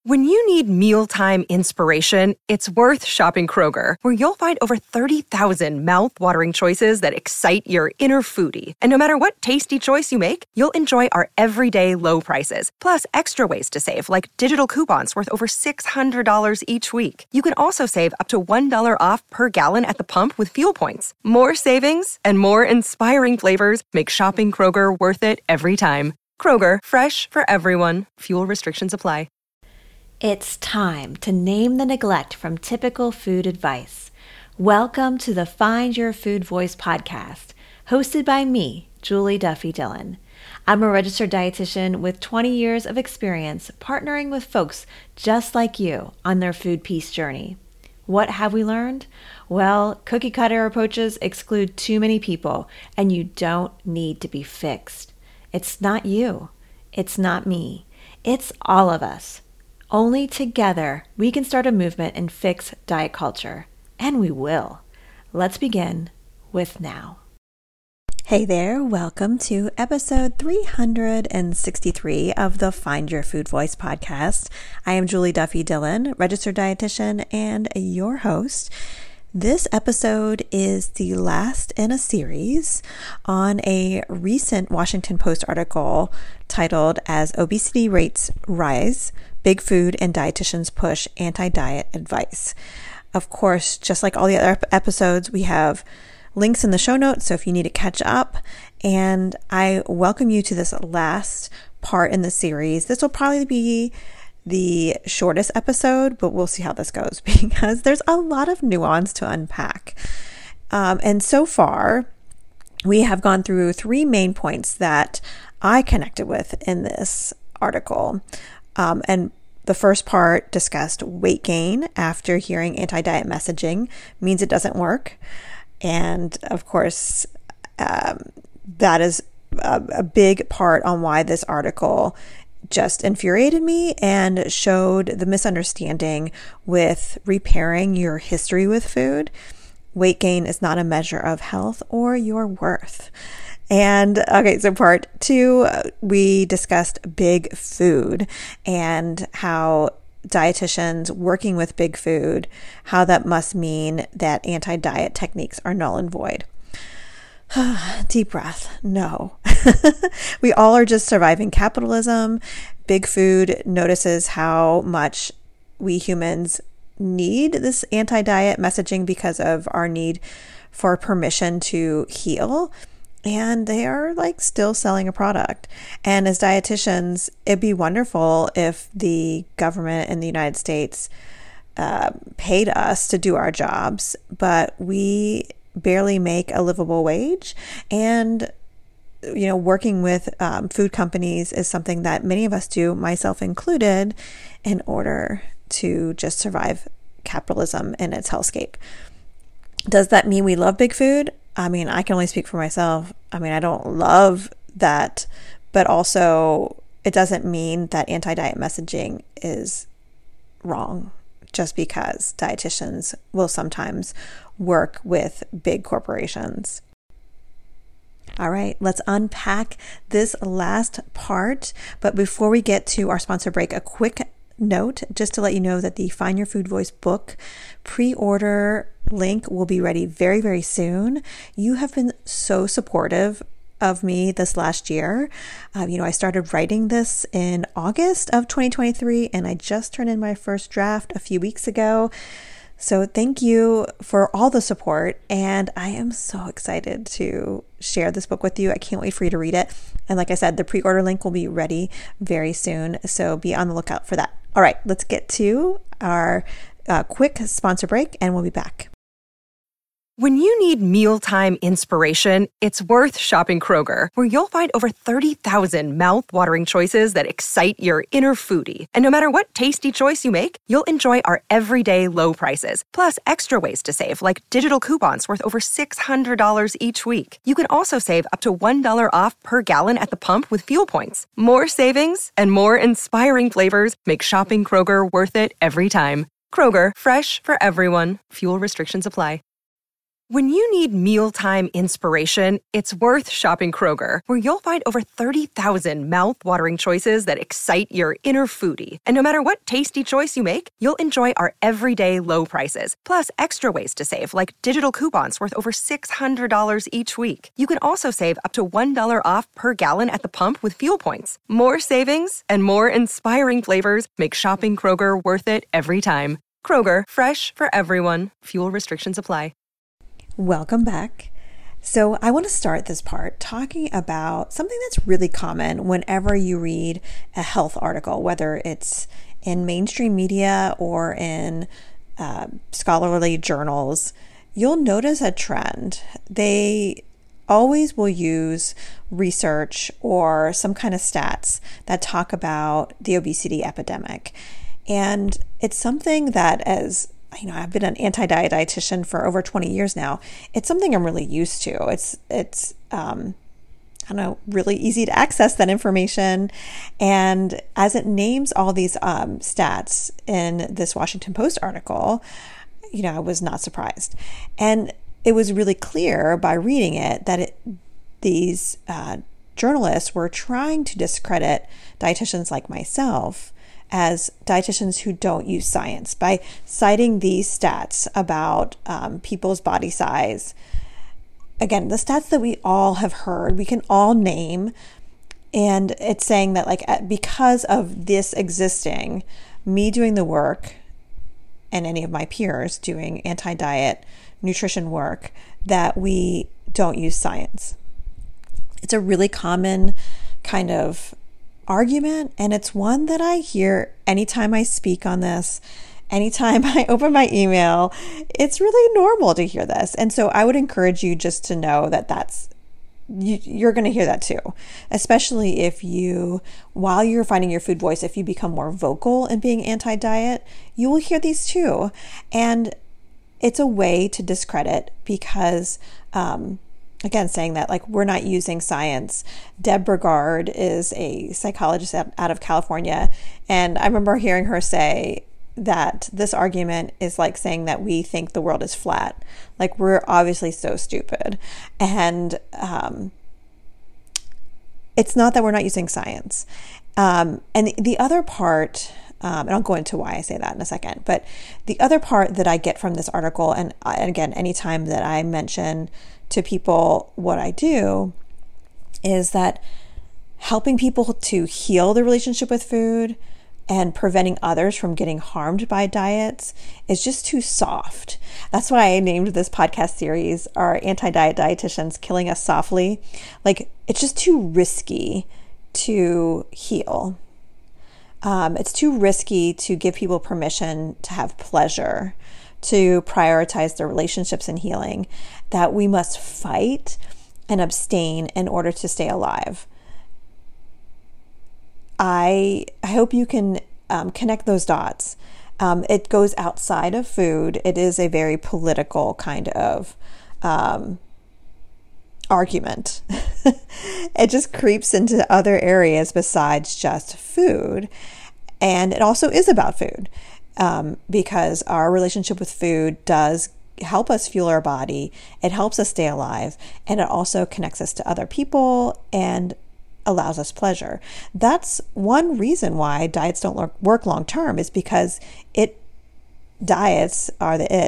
When you need mealtime inspiration, it's worth shopping Kroger, where you'll find over 30,000 mouth-watering choices that excite your inner foodie. And no matter what tasty choice you make, you'll enjoy our everyday low prices, plus extra ways to save, like digital coupons worth over $600 each week. You can also save up to $1 off per gallon at the pump with fuel points. More savings and more inspiring flavors make shopping Kroger worth it every time. Kroger, fresh for everyone. Fuel restrictions apply. It's time to name the neglect from typical food advice. Welcome to the Find Your Food Voice podcast, hosted by me, Julie Duffy Dillon. I'm a registered dietitian with 20 years of experience partnering with folks just like you on their food peace journey. What have we learned? Well, cookie cutter approaches exclude too many people, and you don't need to be fixed. It's not you. It's not me. It's all of us. Only together we can start a movement and fix diet culture. And we will. Let's begin with now. Hey there, welcome to episode 363 of the Find Your Food Voice podcast. I am Julie Duffy Dillon, registered dietitian and your host. This episode is the last in a series on a recent Washington Post article titled "As Obesity Rates Rise, Big Food and Dietitians Push Anti-Diet Advice." Of course, just like all the other episodes, we have links in the show notes, so if you need to catch up. And I welcome you to this last part in the series. This will probably be the shortest episode, but we'll see how this goes because there's a lot of nuance to unpack. And so far, we have gone through three main points that I connected with in this article. And the first part discussed weight gain after hearing anti-diet messaging means it doesn't work. And of course, that is a big part on why this article just infuriated me and showed the misunderstanding with repairing your history with food. Weight gain is not a measure of health or your worth. And okay, so part two, we discussed big food and how dietitians working with big food, how that must mean that anti-diet techniques are null and void. Deep breath. No. We all are just surviving capitalism. Big food notices how much we humans need this anti-diet messaging because of our need for permission to heal. And they are still selling a product. And as dietitians, it'd be wonderful if the government in the United States paid us to do our jobs, but we barely make a livable wage. And, working with food companies is something that many of us do, myself included, in order to just survive capitalism and its hellscape. Does that mean we love big food? I mean, I can only speak for myself. I mean, I don't love that, but also it doesn't mean that anti-diet messaging is wrong just because dietitians will sometimes work with big corporations. All right, let's unpack this last part. But before we get to our sponsor break, a quick note just to let you know that the Find Your Food Voice book pre-order link will be ready very, very soon. You have been so supportive of me this last year. I started writing this in August of 2023, and I just turned in my first draft a few weeks ago. So thank you for all the support, and I am so excited to share this book with you. I can't wait for you to read it. And like I said, the pre-order link will be ready very soon, so be on the lookout for that. All right, let's get to our quick sponsor break, and we'll be back. When you need mealtime inspiration, it's worth shopping Kroger, where you'll find over 30,000 mouth-watering choices that excite your inner foodie. And no matter what tasty choice you make, you'll enjoy our everyday low prices, plus extra ways to save, like digital coupons worth over $600 each week. You can also save up to $1 off per gallon at the pump with fuel points. More savings and more inspiring flavors make shopping Kroger worth it every time. Kroger, fresh for everyone. Fuel restrictions apply. When you need mealtime inspiration, it's worth shopping Kroger, where you'll find over 30,000 mouth-watering choices that excite your inner foodie. And no matter what tasty choice you make, you'll enjoy our everyday low prices, plus extra ways to save, like digital coupons worth over $600 each week. You can also save up to $1 off per gallon at the pump with fuel points. More savings and more inspiring flavors make shopping Kroger worth it every time. Kroger, fresh for everyone. Fuel restrictions apply. Welcome back. So I want to start this part talking about something that's really common whenever you read a health article, whether it's in mainstream media or in scholarly journals. You'll notice a trend. They always will use research or some kind of stats that talk about the obesity epidemic. And it's something that, as you know, I've been an anti-diet dietitian for over 20 years now. It's something I'm really used to. It's I don't know, really easy to access that information. And as it names all these stats in this Washington Post article, you know, I was not surprised. And it was really clear by reading it that these journalists were trying to discredit dietitians like myself as dietitians who don't use science by citing these stats about people's body size. Again, the stats that we all have heard, we can all name, and it's saying that because of this existing, me doing the work and any of my peers doing anti-diet nutrition work, that we don't use science. It's a really common kind of argument, and it's one that I hear anytime I speak on this, anytime I open my email. It's really normal to hear this. And so I would encourage you just to know that you're going to hear that too, especially if while you're finding your food voice, if you become more vocal in being anti-diet, you will hear these too. And it's a way to discredit because, again, saying that we're not using science. Deb Burgard is a psychologist out of California. And I remember hearing her say that this argument is like saying that we think the world is flat. We're obviously so stupid. And it's not that we're not using science. And the other part, and I'll go into why I say that in a second, but the other part that I get from this article, and again, anytime that I mention to people what I do, is that helping people to heal their relationship with food and preventing others from getting harmed by diets is just too soft. That's why I named this podcast series our Anti-Diet Dietitians Killing Us Softly. It's just too risky to heal. It's too risky to give people permission to have pleasure, to prioritize their relationships and healing, that we must fight and abstain in order to stay alive. I hope you can connect those dots. It goes outside of food. It is a very political kind of argument. It just creeps into other areas besides just food. And it also is about food. Because our relationship with food does help us fuel our body. It helps us stay alive, and it also connects us to other people and allows us pleasure. That's one reason why diets don't work long term, is because diets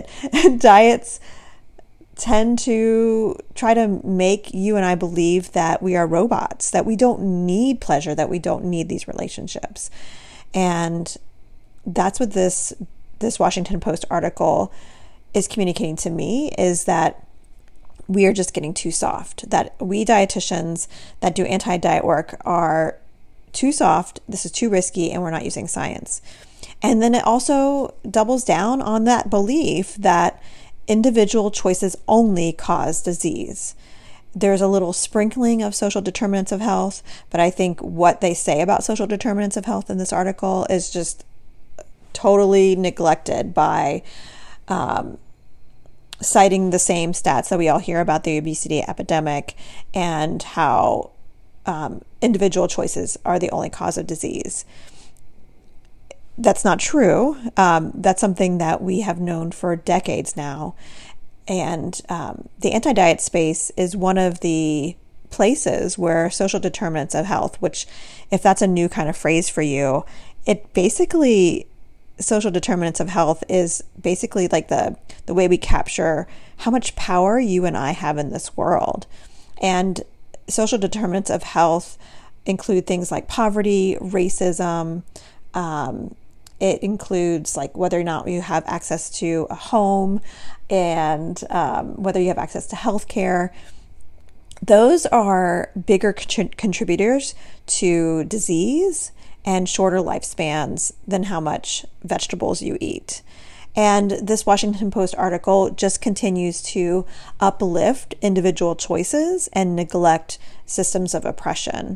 tend to try to make you and I believe that we are robots, that we don't need pleasure, that we don't need these relationships. And that's what this Washington Post article is communicating to me, is that we are just getting too soft, that we dietitians that do anti-diet work are too soft, this is too risky, and we're not using science. And then it also doubles down on that belief that individual choices only cause disease. There's a little sprinkling of social determinants of health, but I think what they say about social determinants of health in this article is just totally neglected by citing the same stats that we all hear about the obesity epidemic and how individual choices are the only cause of disease. That's not true. That's something that we have known for decades now. And the anti-diet space is one of the places where social determinants of health, which if that's a new kind of phrase for you, it basically, social determinants of health is basically like the way we capture how much power you and I have in this world. And social determinants of health include things like poverty, racism. It includes like whether or not you have access to a home and whether you have access to healthcare. Those are bigger contributors to disease and shorter lifespans than how much vegetables you eat. And this Washington Post article just continues to uplift individual choices and neglect systems of oppression.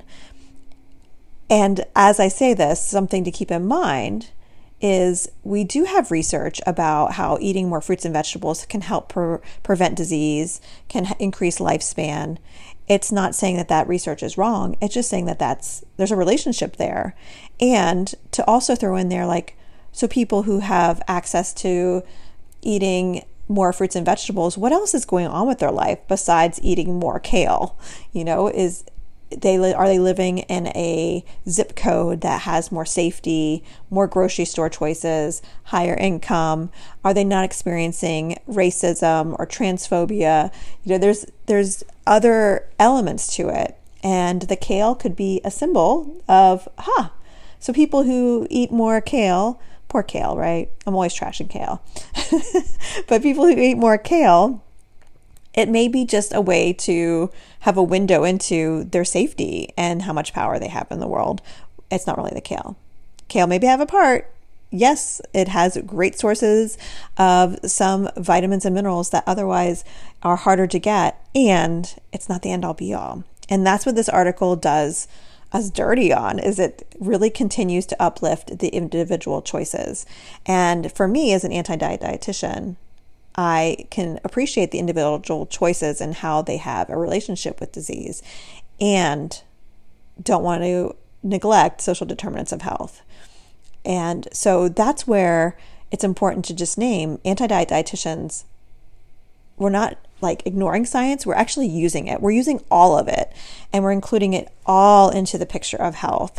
And as I say this, something to keep in mind is we do have research about how eating more fruits and vegetables can help prevent disease, can increase lifespan. It's not saying that that research is wrong. It's just saying that there's a relationship there. And to also throw in there, like, so people who have access to eating more fruits and vegetables, what else is going on with their life besides eating more kale? You know, are they living in a zip code that has more safety, more grocery store choices, higher income? Are they not experiencing racism or transphobia? You know, there's other elements to it. And the kale could be a symbol of, so people who eat more kale, poor kale, right? I'm always trashing kale. But people who eat more kale, it may be just a way to have a window into their safety and how much power they have in the world. It's not really the kale. Kale maybe have a part. Yes, it has great sources of some vitamins and minerals that otherwise are harder to get, and it's not the end all be all. And that's what this article does us dirty on, is it really continues to uplift the individual choices. And for me as an anti-diet dietitian, I can appreciate the individual choices and how they have a relationship with disease, and don't want to neglect social determinants of health. And so that's where it's important to just name anti-diet dietitians. We're not like ignoring science, we're actually using it. We're using all of it, and we're including it all into the picture of health.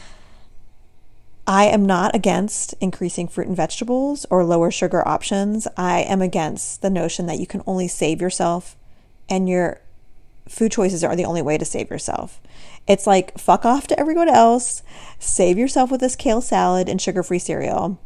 I am not against increasing fruit and vegetables or lower sugar options. I am against the notion that you can only save yourself and your food choices are the only way to save yourself. It's like, fuck off to everyone else, save yourself with this kale salad and sugar-free cereal.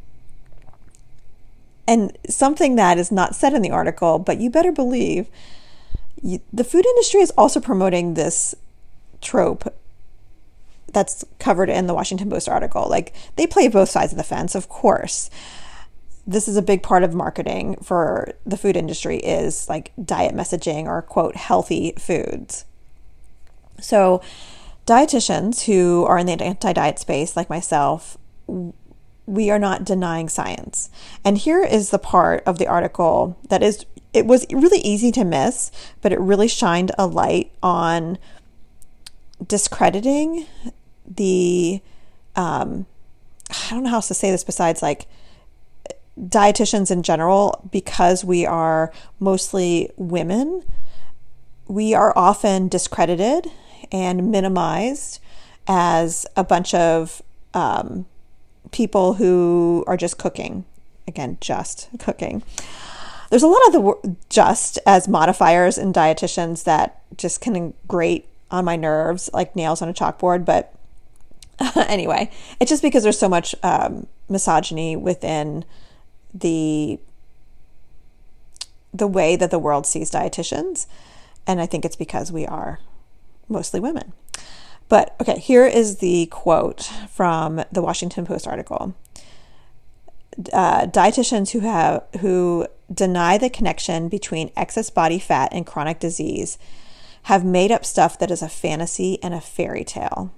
And something that is not said in the article, but you better believe, the food industry is also promoting this trope that's covered in the Washington Post article. Like, they play both sides of the fence, of course. This is a big part of marketing for the food industry, is like diet messaging or, quote, healthy foods. So dietitians who are in the anti-diet space, like myself, we are not denying science. And here is the part of the article that it was really easy to miss, but it really shined a light on discrediting the, I don't know how else to say this besides like dietitians in general, because we are mostly women. We are often discredited and minimized as a bunch of people who are just cooking. Again, just cooking. There's a lot of the just as modifiers in dietitians that just can grate on my nerves like nails on a chalkboard. But anyway, it's just because there's so much misogyny within the way that the world sees dietitians. And I think it's because we are mostly women. But okay, here is the quote from the Washington Post article. Dietitians who deny the connection between excess body fat and chronic disease have made up stuff that is a fantasy and a fairy tale.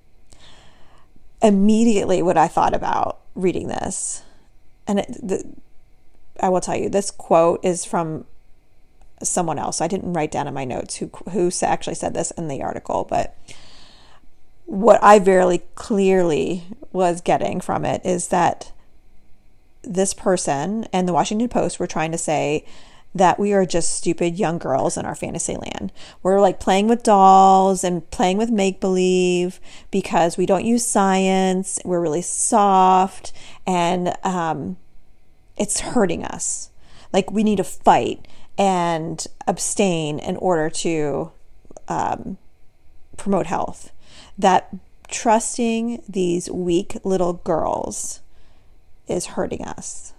Immediately what I thought about reading this, and I will tell you, this quote is from someone else. I didn't write down in my notes who actually said this in the article, but what I very clearly was getting from it is that this person and the Washington Post were trying to say that we are just stupid young girls in our fantasy land. We're like playing with dolls and playing with make-believe because we don't use science. We're really soft, and it's hurting us. Like we need to fight and abstain in order to promote health. That trusting these weak little girls is hurting us.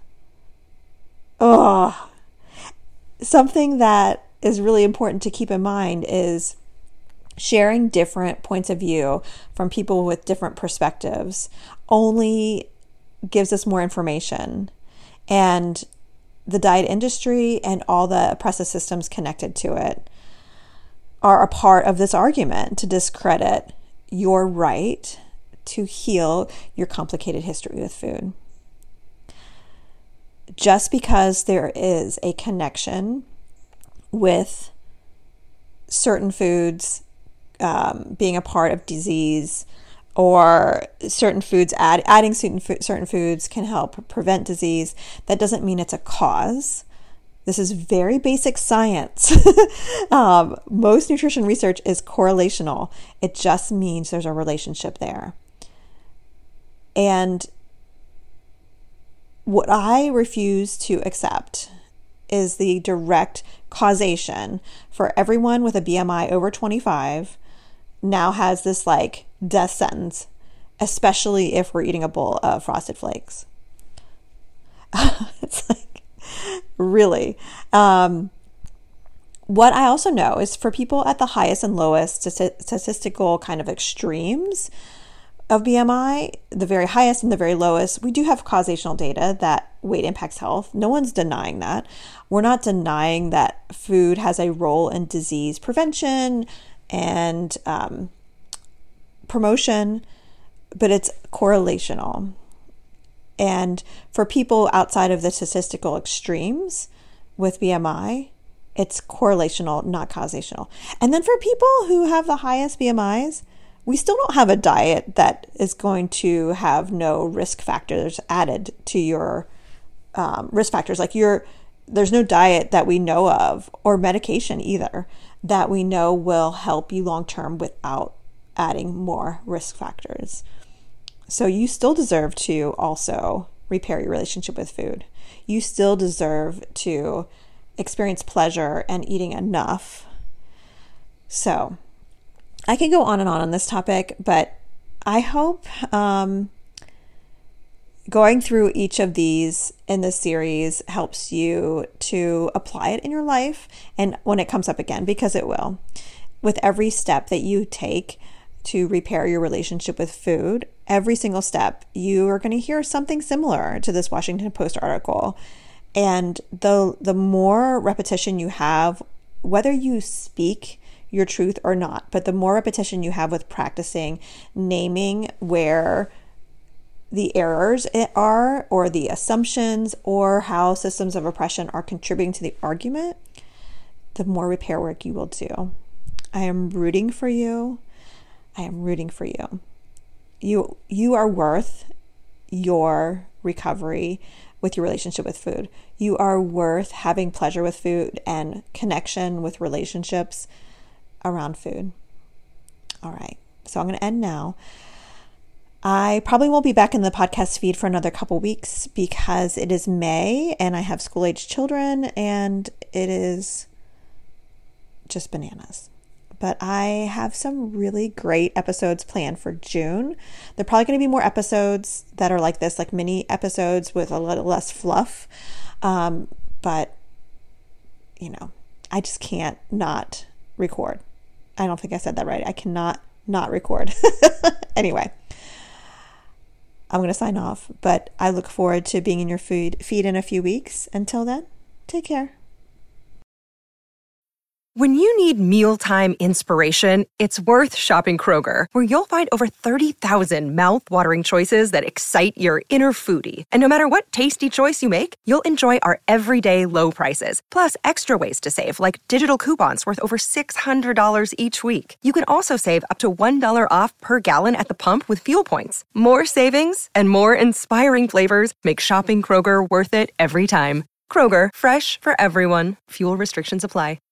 Oh, something that is really important to keep in mind is sharing different points of view from people with different perspectives only gives us more information. And the diet industry and all the oppressive systems connected to it are a part of this argument to discredit your right to heal your complicated history with food. Just because there is a connection with certain foods being a part of disease, or certain foods adding certain foods can help prevent disease, that doesn't mean it's a cause. This is very basic science. Most nutrition research is correlational. It just means there's a relationship there. And what I refuse to accept is the direct causation for everyone with a BMI over 25 now has this like death sentence, especially if we're eating a bowl of Frosted Flakes. It's like, really. What I also know is for people at the highest and lowest statistical kind of extremes of BMI, the very highest and the very lowest, we do have causational data that weight impacts health. No one's denying that. We're not denying that food has a role in disease prevention and promotion, but it's correlational. And for people outside of the statistical extremes with BMI, it's correlational, not causational. And then for people who have the highest BMIs, we still don't have a diet that is going to have no risk factors added to your risk factors. Like there's no diet that we know of, or medication either, that we know will help you long term without adding more risk factors. So you still deserve to also repair your relationship with food. You still deserve to experience pleasure and eating enough. So I can go on and on this topic, but I hope going through each of these in this series helps you to apply it in your life, and when it comes up again, because it will. With every step that you take to repair your relationship with food, every single step, you are going to hear something similar to this Washington Post article. And the more repetition you have, whether you speak your truth or not, but the more repetition you have with practicing naming where the errors are, or the assumptions, or how systems of oppression are contributing to the argument, the more repair work you will do. I am rooting for you. I am rooting for you. You are worth your recovery with your relationship with food. You are worth having pleasure with food and connection with relationships around food. All right. So I'm going to end now. I probably won't be back in the podcast feed for another couple weeks because it is May and I have school-aged children and it is just bananas. But I have some really great episodes planned for June. There are probably going to be more episodes that are like this, like mini episodes with a little less fluff. But, I just can't not record. I don't think I said that right. I cannot not record. Anyway, I'm going to sign off, but I look forward to being in your feed in a few weeks. Until then, take care. When you need mealtime inspiration, it's worth shopping Kroger, where you'll find over 30,000 mouth-watering choices that excite your inner foodie. And no matter what tasty choice you make, you'll enjoy our everyday low prices, plus extra ways to save, like digital coupons worth over $600 each week. You can also save up to $1 off per gallon at the pump with fuel points. More savings and more inspiring flavors make shopping Kroger worth it every time. Kroger, fresh for everyone. Fuel restrictions apply.